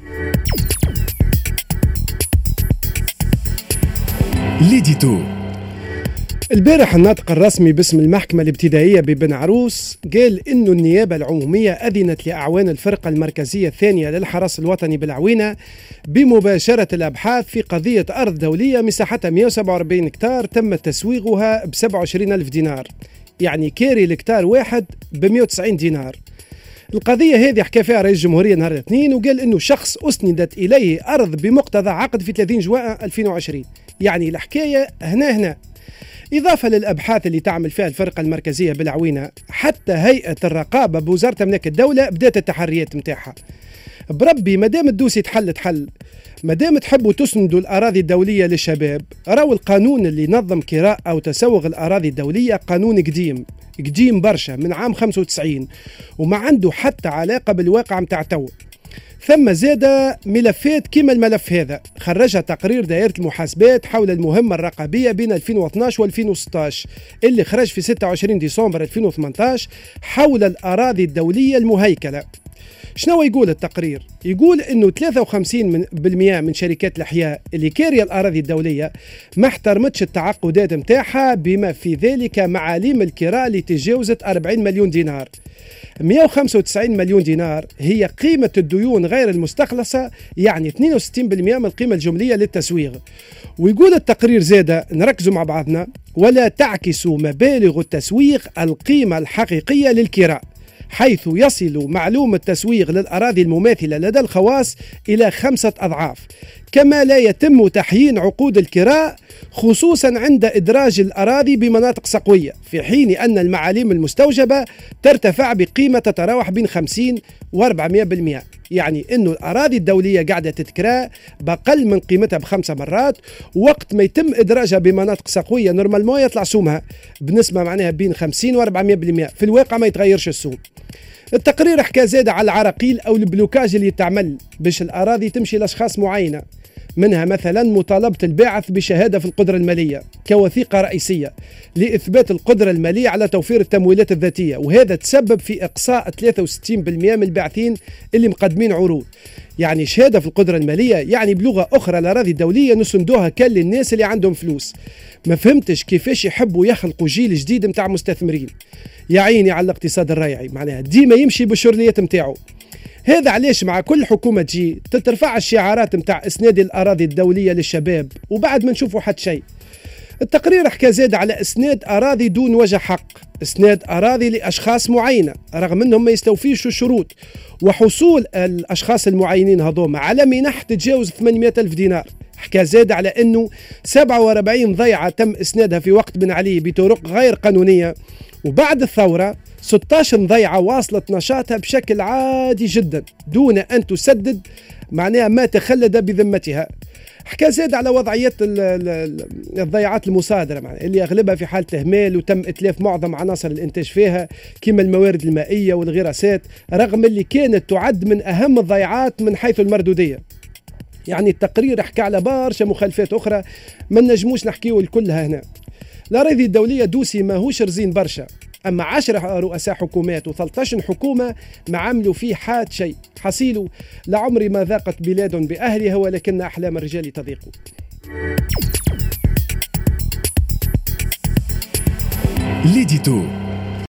ليديتو. البارح الناطق الرسمي باسم المحكمة الابتدائية ببن عروس قال إنه النيابة العمومية أذنت لأعوان الفرقة المركزية الثانية للحرس الوطني بالعوينة بمباشرة الأبحاث في قضية أرض دولية مساحتها 147 هكتار تم تسويغها ب 27,000 دينار، يعني كاري الهكتار واحد ب 190 دينار. القضية هذه حكى فيها رئيس الجمهورية نهار الاثنين، وقال إنه شخص أسندت إليه أرض بمقتضى عقد في 30 جوان 2020، يعني الحكاية هنا. إضافة للأبحاث اللي تعمل فيها الفرقة المركزية بالعوينة، حتى هيئة الرقابة بوزارة أملاك الدولة بدأت التحريات متاعها. بربي مادام الدوسي تحل، مادام تحبوا تسندوا الأراضي الدولية للشباب، راو القانون اللي نظم كراء أو تسوغ الأراضي الدولية قانون قديم برشا من عام 95 وما عنده حتى علاقة بالواقع متاع تو. ثم زاد ملفات كما الملف هذا خرجها تقرير دائرة المحاسبات حول المهمة الرقابية بين 2012 و 2016 اللي خرج في 26 ديسمبر 2018 حول الأراضي الدولية المهيكلة. شنو يقول التقرير؟ يقول انه 53% من شركات الأحياء اللي كارية الأراضي الدولية ما احترمتش التعقدات متاعها، بما في ذلك معاليم الكراء اللي تجاوزت 40 مليون دينار. 195 مليون دينار هي قيمة الديون غير المستخلصة، يعني 62% من القيمة الجملية للتسويغ. ويقول التقرير زادة، نركزوا مع بعضنا، ولا تعكس مبالغ التسويغ القيمة الحقيقية للكراء، حيث يصل معلوم التسويغ للأراضي المماثلة لدى الخواص إلى 5 أضعاف. كما لا يتم تحيين عقود الكراء خصوصا عند إدراج الأراضي بمناطق صقوية، في حين أن المعاليم المستوجبة ترتفع بقيمة تتراوح بين 50 و 400%، يعني أنه الأراضي الدولية قاعدة تتكرا بأقل من قيمتها ب5 مرات، وقت ما يتم إدراجها بمناطق صقوية نورمالمون يطلع سومها بنسبة معناها بين 50 و 400%، في الواقع ما يتغيرش السوم. التقرير حكى زاد على العراقيل أو البلوكاج اللي تعمل باش الأراضي تمشي لأشخاص معينة، منها مثلا مطالبة الباعث بشهادة في القدرة المالية كوثيقة رئيسية لإثبات القدرة المالية على توفير التمويلات الذاتية، وهذا تسبب في إقصاء 63% من الباعثين اللي مقدمين عروض. يعني شهادة في القدرة المالية، يعني بلغة أخرى الأراضي الدولية نسندوها كل للناس اللي عندهم فلوس. ما فهمتش كيفاش يحبوا يخلقوا جيل جديد متاع مستثمرين، يا عيني على الاقتصاد الريعي، معناها ديما يمشي بالشرليات متاعه. هذا علاش مع كل حكومة تجي تترفع الشعارات متاع إسناد الأراضي الدولية للشباب وبعد ما نشوفوا حد شيء. التقرير حكى زاد على إسناد أراضي دون وجه حق، إسناد أراضي لأشخاص معينة رغم أنهم ما يستوفيش الشروط، وحصول الأشخاص المعينين هذوما على منح تتجاوز 800,000 دينار. حكى زاد على أنه 47 ضيعة تم إسنادها في وقت بن علي بطرق غير قانونية، وبعد الثورة 16 ضيعة واصلت نشاطها بشكل عادي جدا دون أن تسدد معناها ما تخلد بذمتها. حكى زاد على وضعية الضيعات المصادرة اللي أغلبها في حالة إهمال وتم إتلاف معظم عناصر الإنتاج فيها كما الموارد المائية والغراسات، رغم اللي كانت تعد من أهم الضيعات من حيث المردودية. يعني التقرير حكى على برشا مخالفات أخرى ما نجموش نحكيه كلها هنا. الأراضي الدولية دوسي ماهوش رزين برشا، أما 10 رؤساء حكومات و13 حكومة ما عملوا فيه حاد شيء. حصيله لعمري ما ذاقت بلاد بأهلها ولكن أحلام الرجال تضيق. ليديتو.